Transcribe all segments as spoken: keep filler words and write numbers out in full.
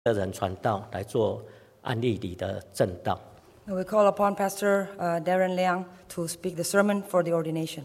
的人传道来做案例里的正道。 We call upon Pastor uh, Darren Liang to speak the sermon for the ordination.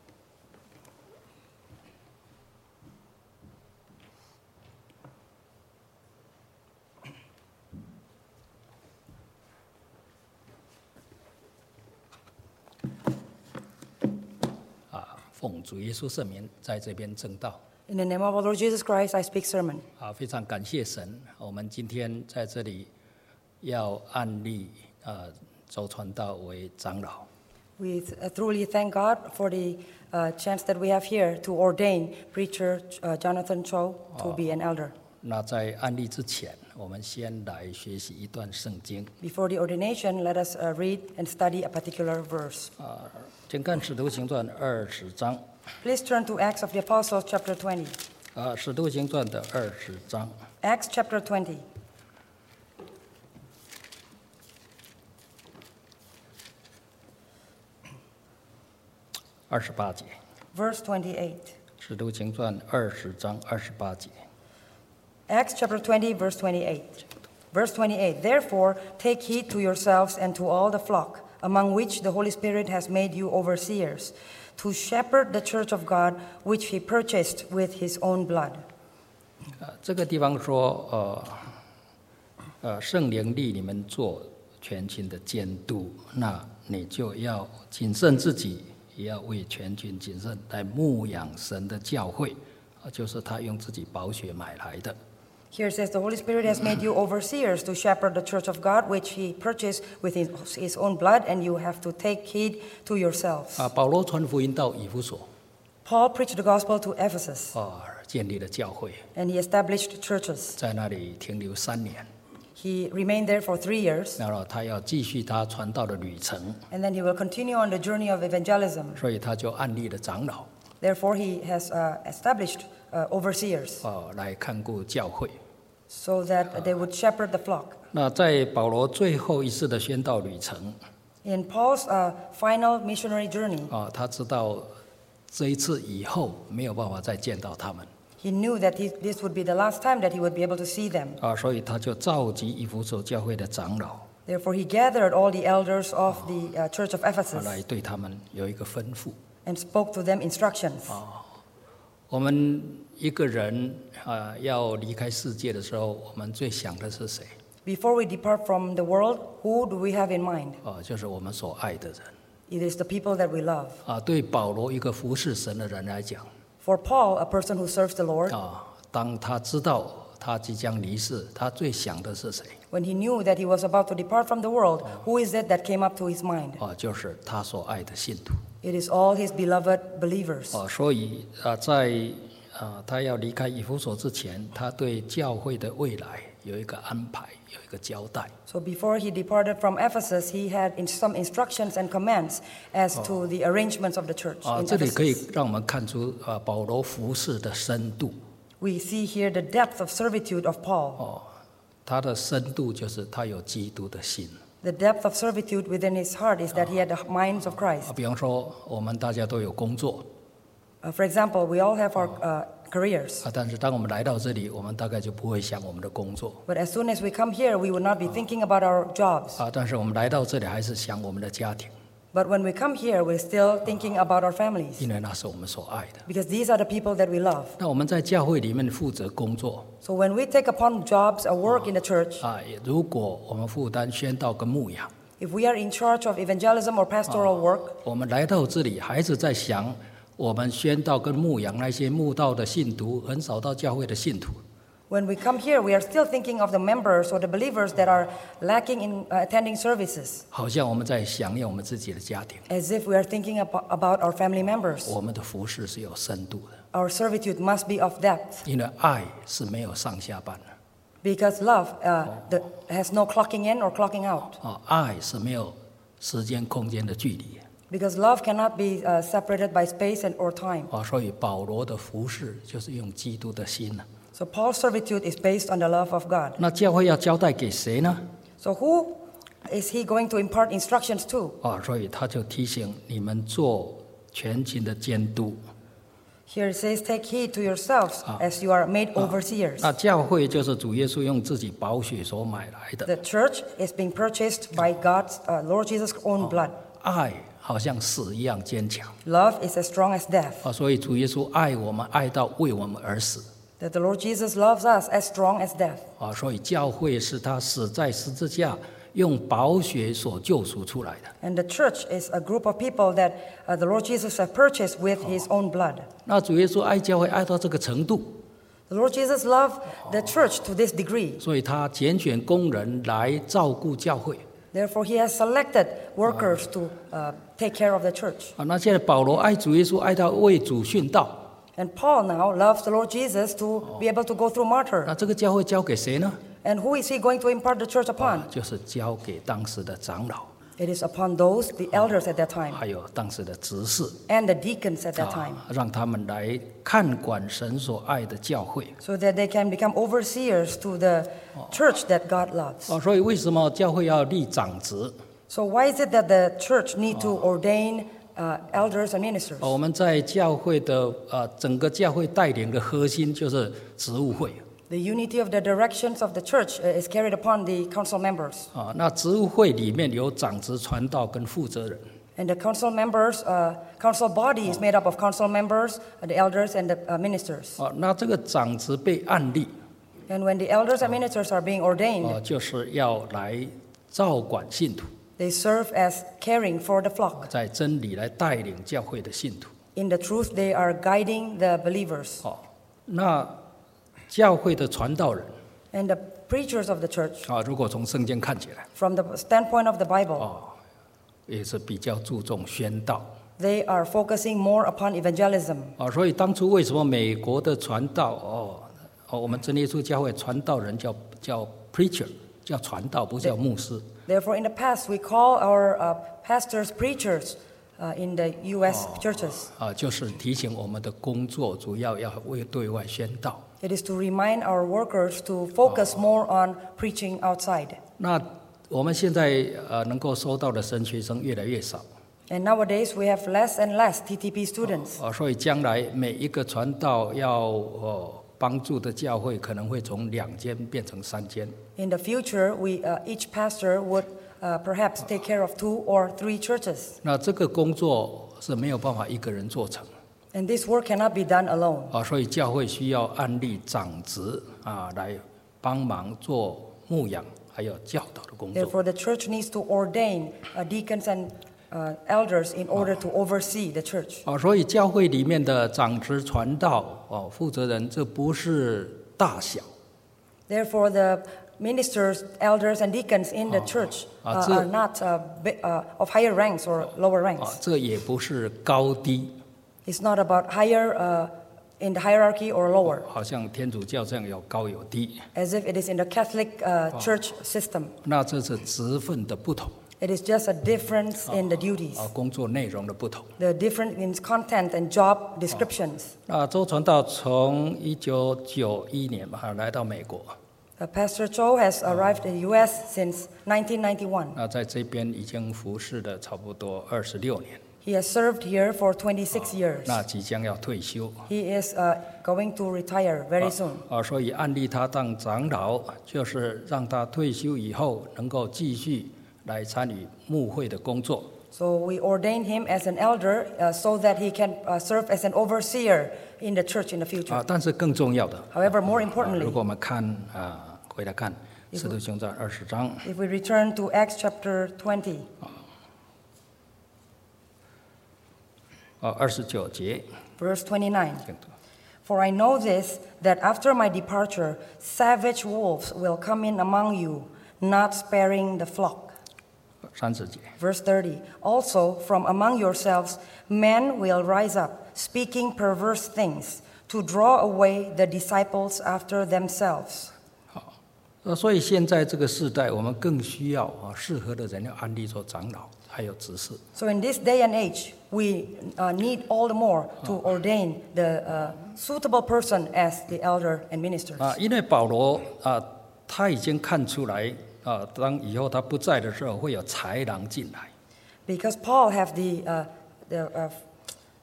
啊，奉主耶稣圣名，在这边正道。 In the name of our Lord Jesus Christ, I speak sermon. 啊，非常感谢神，我们今天在这里要按立呃周传道为长老。 We th- truly thank God for the uh, chance that we have here to ordain preacher uh, Jonathan Cho to be an elder. 那在按立之前，我们先来学习一段圣经。 Before the ordination, let us uh, read and study a particular verse. 啊，请看《使徒行传》二十章。 Please turn to Acts of the Apostles, chapter twenty. 啊，《使徒行传》的二十章 Acts chapter twenty, 二十八节， verse twenty-eight. 《使徒行传》二十章二十八节。 Acts chapter twenty, verse twenty-eight. Verse twenty-eight, Therefore take heed to yourselves and to all the flock, among which the Holy Spirit has made you overseers, to shepherd the church of God, which he purchased with his own blood. 啊，这个地方说，呃，呃，圣灵立你们做全群的监督，那你就要谨慎自己，也要为全群谨慎，来牧养神的教会，啊，就是他用自己宝血买来的。 Here it says, The Holy Spirit has made you overseers to shepherd the church of God, which he purchased with his, his own blood, and you have to take heed to yourselves. 啊，保罗传福音到以弗所， Paul preached the gospel to Ephesus, 啊，建立了教会， and he established churches. 在那里停留三年， He remained there for three years, 然后他要继续他传道的旅程， and then he will continue on the journey of evangelism. 所以他就按立了长老， Therefore, he has uh, established uh, overseers 啊，来看顾教会。 so that they would shepherd the flock. 那在保罗最后一次的宣道旅程， In Paul's uh, final missionary journey, 啊，他知道这一次以后没有办法再见到他们， he knew that he, this would be the last time that he would be able to see them. 啊，所以他就召集以弗所教会的长老， Therefore, he gathered all the elders of the uh, church of 啊 Ephesus 来对他们有一个吩咐。 and spoke to them instructions. 我们一个人啊要离开世界的时候，我们最想的是谁？ Before we depart from the world, who do we have in mind? 啊，就是我们所爱的人。 It is the people that we love. 啊，对保罗一个服侍神的人来讲， For Paul, a person who serves the Lord, 啊，当他知道他即将离世，他最想的是谁？ when he knew that he was about to depart from the world, who is it that came up to his mind? 啊，就是他所爱的信徒。 It is all his beloved believers. 啊，所以啊，在啊他要离开以弗所之前，他对教会的未来有一个安排，有一个交代。 So before he departed from Ephesus, he had in some instructions and commands as to the arrangements of the church 啊， in 这里可以 Ephesus. 让我们看出啊保罗服侍的深度。 We see here the depth of servitude of Paul. 哦，他的深度就是他有基督的心。 The depth of servitude within his heart is that he had the minds of 啊， Christ. 比方说我们大家都有工作 Uh, for example, we all have our uh, careers. 啊，但是当我们来到这里，我们大概就不会想我们的工作 But as soon as we come here, we will not be thinking about our jobs. 啊，但是我们来到这里还是想我们的家庭， But when we come here, we're still thinking about our families 因为那是我们所爱的。 because these are the people that we love. 那我们在教会里面负责工作 So when we take upon jobs or work in the church, 啊，也如果我们负担宣道跟牧养， if we are in charge of evangelism or pastoral work, 我们来到这里还是在想我们宣道跟牧养那些慕道的信徒，很少到教会的信徒。 when we come here, we are still thinking of the members or the believers that are lacking in uh, attending services, 好像我们在想念我们自己的家庭， as if we are thinking abo- about our family members. 我们的服侍是有深度的， Our servitude must be of depth 因为爱是没有上下班的 because love uh, the, has no clocking in or clocking out. 啊，爱是没有时间空间的距离 Because love cannot be uh, separated by space and or time. 啊，所以保罗的服侍就是用基督的心呢。 So Paul's servitude is based on the love of God. 那教会要交代给谁呢？ So who is he going to impart instructions to? 啊，所以他就提醒你们做全勤的监督， Here it says, take heed to yourselves as you are made overseers. 那教会就是主耶稣用自己宝血所买来的。 The church is being purchased by God's uh, Lord Jesus' own blood. 爱好像死一样坚强 Love is as strong as death. 啊，所以主耶稣爱我们，爱到为我们而死 That the Lord Jesus loves us as strong as death. 啊，所以教会是他死在十字架，用宝血所救赎出来的。 And the church is a group of people that uh, the Lord Jesus has purchased with his own blood. 那主耶稣爱教会爱到这个程度， The Lord Jesus loved the church to this degree. 所以他拣选工人来照顾教会 Therefore, he has selected workers to uh, take care of the church. 啊。那现在保罗爱主耶稣爱到为主殉道， And Paul now loves the Lord Jesus to be able to go through martyr. 那这个教会交给谁呢？ And who is he going to impart the church upon? 就是交给当时的长老， It is upon those, the elders at that time, 还有当时的执事 and the deacons at that 啊 time, 让他们来看管神所爱的教会 so that they can become overseers to the church that God loves. 啊。所以为什么教会要立长职？ So why is it that the church need to ordain uh, elders and ministers? 哦我们在教会的呃整个教会带领的核心就是职务会 The unity of the directions of the church uh, is carried upon the council members. 啊。那职务会里面有长职、传道跟负责人 And the council members, uh, council body is made up of council members, uh, the elders, and the uh, ministers. 啊。那这个长职被按立 And when the elders and ministers are being 啊， ordained, 就是要来照管信徒， they serve as caring for the flock. 在真理来带领教会的信徒。 In the truth, they are guiding the believers. 哦，那教会的传道人 And the preachers of the church, 啊，如果从圣经看起来 from the standpoint of the Bible, 哦，也是比较注重宣道 they are focusing more upon evangelism. 啊。所以当初为什么美国的传道哦哦，我们真耶稣教会传道人叫叫 preacher， 叫传道，不叫牧师。 Therefore, in the past, we call our uh, pastors preachers uh, in the U S churches. 啊，就是提醒我们的工作主要要为对外宣道。 It is to remind our workers to focus more on preaching outside. 那我们现在呃能够收到的神学生越来越少 And nowadays, we have less and less T T P students. 啊，所以将来每一个传道要呃帮助的教会可能会从两间变成三间。 In the future, we, uh, each pastor would uh, perhaps take care of two or three churches. 那这个工作是没有办法一个人做成 And this work cannot be done alone. 啊，所以教会需要按立长职啊来帮忙做牧养还有教导的工作 Therefore, the church needs to ordain uh, deacons and uh, elders in order to oversee the church. 啊，所以教会里面的长职传道哦负责人，这不是大小 Therefore, the ministers, elders, and deacons in the church uh, Ah, 这- are not uh, bi- uh, of higher ranks or lower 啊 ranks. ， 这也不是高低， It's not about higher uh, in the hierarchy or lower, 好像天主教这样有高有低， as if it is in the Catholic uh, church system. 那这是职分的不同 It is just a difference in the duties, 啊，工作内容的不同。 the difference in content and job descriptions. 那周传道从一九九一年吧来到美国， Uh, Pastor Cho has arrived in the U S since nineteen ninety-one. 那在这边已经服侍了差不多二十六年， He has served here for twenty-six years. 那即将要退休 He is uh, going to retire very soon. 啊，所以按立他当长老，就是让他退休以后能够继续来参与牧会的工作。 So we ordained him as an elder uh, so that he can uh, serve as an overseer in the church in the future. 啊，但是更重要的， However, more 啊 importantly, 如果我们看啊，回来看《使徒行传》二十章 if we return to Acts chapter twenty, 啊二十九节， verse twenty-nine. 请读 For I know this, that after my departure, savage wolves will come in among you, not sparing the flock. 三十节。 Verse thirty. Also, from among yourselves, men will rise up, speaking perverse things, to draw away the disciples after themselves. 那所以现在这个时代，我们更需要啊适合的人要安立做长老，还有执事。 So in this day and age, we uh, need all the more to ordain the uh, suitable person as the elder and ministers. 啊，因为保罗啊，他已经看出来啊，当以后他不在的时候，会有豺狼进来。 Because Paul have the, uh, the uh,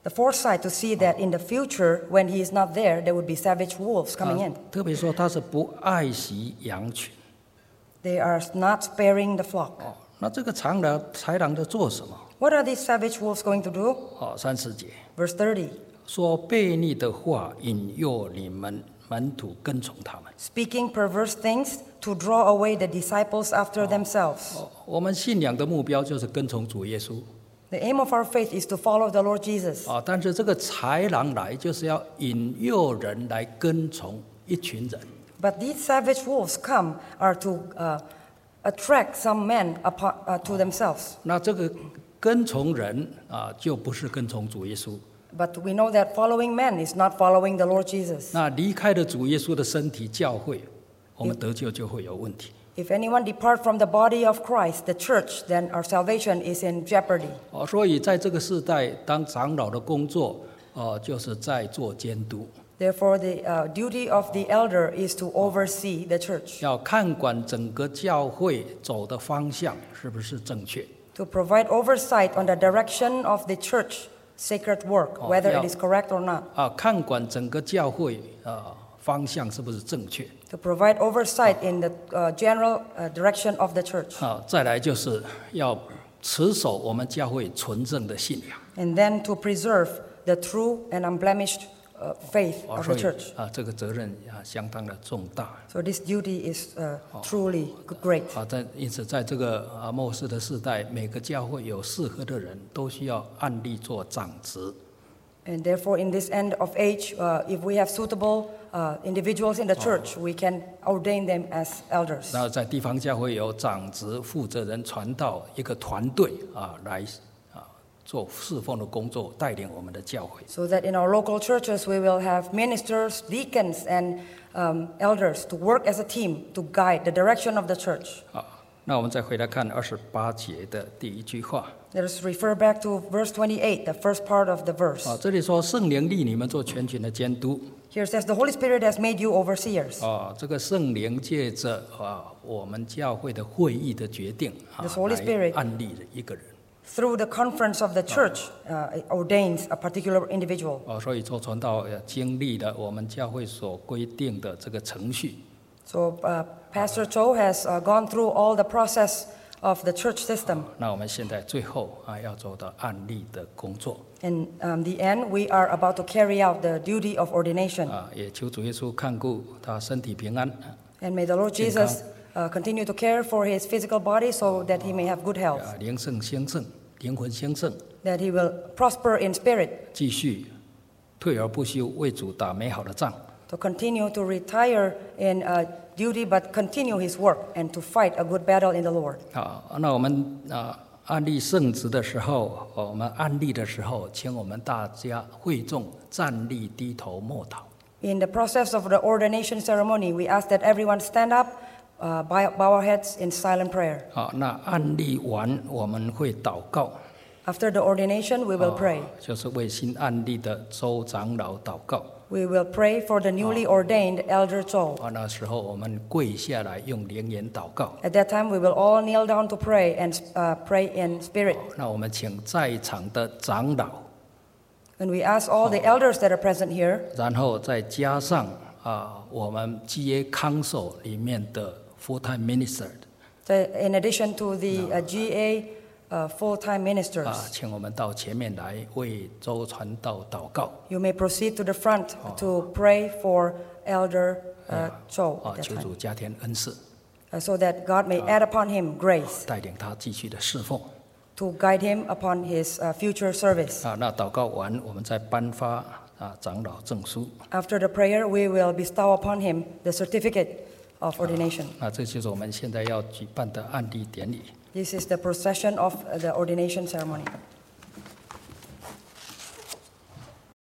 the foresight to see that in the future, when he is not there, there would be savage wolves coming in. 啊特别说他是不爱惜羊群。 They are not sparing the flock. 哦，那这个豺狼豺狼在做什么？ What are these savage wolves going to do? 哦，三十节 Verse thirty, 说悖逆的话引诱你们门徒跟从他们。 speaking perverse things to draw away the disciples after themselves. 哦，我们信仰的目标就是跟从主耶稣。 The aim of our faith is to follow the Lord Jesus. 啊，但是这个豺狼来就是要引诱人来跟从一群人。 But these savage wolves come are to uh, attract some men upon, uh, to themselves. 那这个跟从人啊，就不是跟从主耶稣。 But we know that following men is not following the Lord Jesus. 那离开了主耶稣的身体教会，我们得救就会有问题。 If anyone depart from the body of Christ, the church, then our salvation is in jeopardy. 哦，所以在这个时代，当长老的工作，哦，就是在做监督， Therefore, the uh, duty of the elder is to oversee the church, 要看管整个教会走的方向是不是正确。 to provide oversight on the direction of the church sacred work, whether it is correct or not. 啊，看管整个教会啊方向是不是正确。 To provide oversight in the uh, general uh, direction of the church. 啊，再来就是要持守我们教会纯正的信仰。 And then to preserve the true and unblemished uh, faith 哦， of 所 the 以 church. 啊，这个责任啊相当的重大。 So this duty is uh, truly great. 啊，在因此在这个啊末世的时代，每个教会有适合的人都需要按例做长职。 And therefore, in this end of age, uh, if we have suitable uh, individuals in the church, we can ordain them as elders. 然后在地方教会有长职、负责人、传道一个团队啊，来啊做侍奉的工作，带领我们的教会。 So that in our local churches, we will have ministers, deacons, and um, elders to work as a team to guide the direction of the church. 啊，那我们再回来看二十八节的第一句话。 Let us refer back to verse twenty-eight, the first part of the verse. 啊，这里说圣灵立你们做全群的监督。 Here it says, the Holy Spirit has made you overseers. 啊，这个圣灵借着啊我们教会的会议的决定啊， The Holy 来 Spirit 按立了一个人。 Through the conference of the church, uh, it ordains a particular individual. 啊，所以做传道呃经历了我们教会所规定的这个程序。 So uh, Pastor Cho has uh, gone through all the process of the church system. 那我们现在最后啊要做到按立的工作。 In um, the end, we are about to carry out the duty of ordination. 啊，也求主耶稣看顾他身体平安。 And may the Lord Jesus uh, continue to care for his physical body so that he may have good health, 啊，灵圣兴盛，灵魂兴盛， that he will prosper in spirit, 继续退而不休，为主打美好的仗。 to continue to retire in uh, duty but continue his work and to fight a good battle in the Lord. 好，那我们啊按立圣职的时候，哦我们按立的时候，请我们大家会众站立，低头默祷。 In the process of the ordination ceremony, we ask that everyone stand up, uh, bow, bow our heads in silent prayer. 好，那按立完我们会祷告， After the ordination, we will pray. 就是为新按立的周长老祷告。 We will pray for the newly ordained Elder Zhou. 啊，那时候我们跪下来用灵言祷告。 At that time, we will all kneel down to pray and uh, pray in spirit. 那我们请在场的长老， And we ask all the elders that are present here, 然后再加上啊我们 G A Council 里面的 full-time minister the, in addition to the uh, G A uh, full-time ministers. 啊，请我们到前面来为周传道祷告。 You may proceed to the front to pray for Elder uh, Zhou 啊， at that 求 time, 主加添恩赐， uh, so that God may add upon him grace 带领他继续的侍奉。 to guide him upon his uh, future service. 啊，那祷告完，我们再颁发啊长老证书。 After the prayer, we will bestow upon him the certificate of ordination. 那这就是我们现在要举办的按立典礼。 This is the procession of uh, the ordination ceremony.